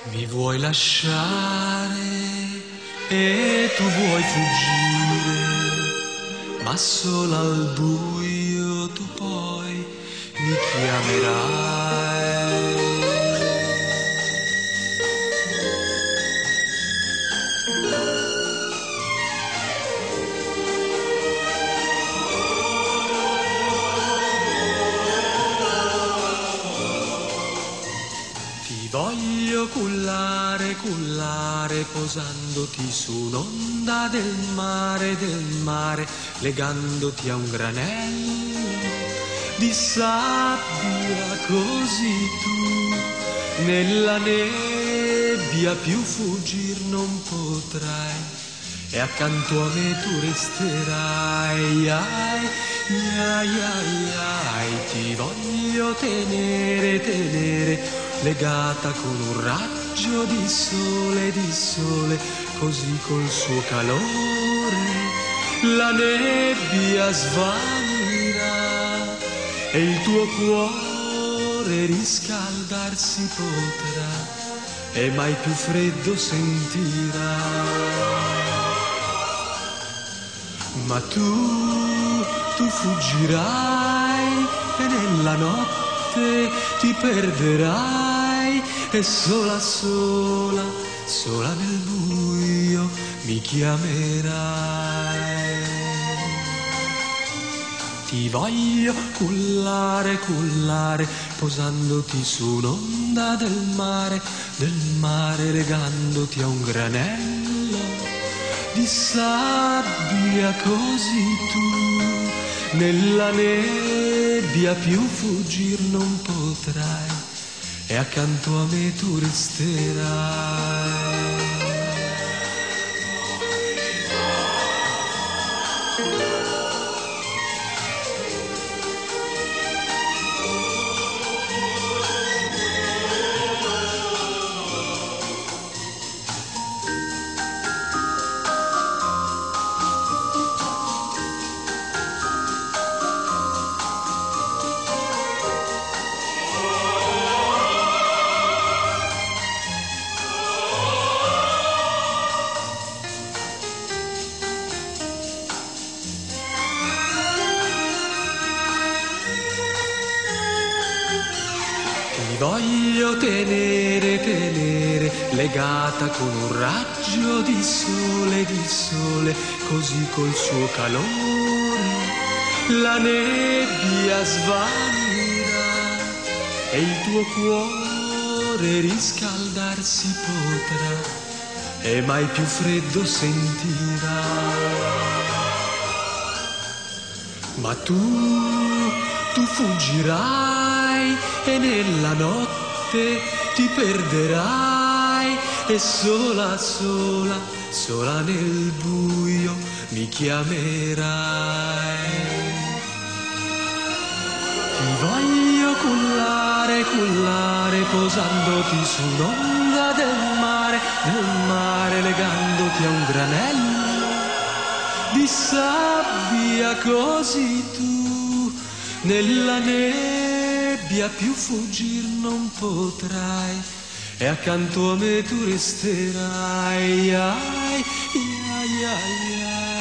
Mi vuoi lasciare e tu vuoi fuggire, ma solo al buio tu poi mi chiamerai. Ti voglio cullare, cullare, posandoti su un'onda del mare, legandoti a un granello di sabbia, così tu nella nebbia più fuggir non potrai, e accanto a me tu resterai. Ai, ai, ai, ai, ti voglio tenere, tenere, legata con un raggio di sole, così col suo calore la nebbia svanirà e il tuo cuore riscaldarsi potrà e mai più freddo sentirà. Ma tu fuggirai e nella notte ti perderai e sola, sola, sola nel buio mi chiamerai. Ti voglio cullare, cullare, posandoti su un'onda del mare, legandoti a un granello di sabbia, così tu nella nebbia più fuggir non potrai e accanto a me tu resterai. Ti voglio tenere, tenere, legata con un raggio di sole, così col suo calore la nebbia svanirà e il tuo cuore riscaldarsi potrà e mai più freddo sentirà. Ma tu fuggirai e nella notte ti perderai e sola, sola, sola nel buio mi chiamerai. Ti voglio cullare, cullare, posandoti su un'onda del mare, legandoti a un granello di sabbia, così tu nella nebbia più fuggir non potrai e accanto a me tu resterai. Ai, ai, ai, ai.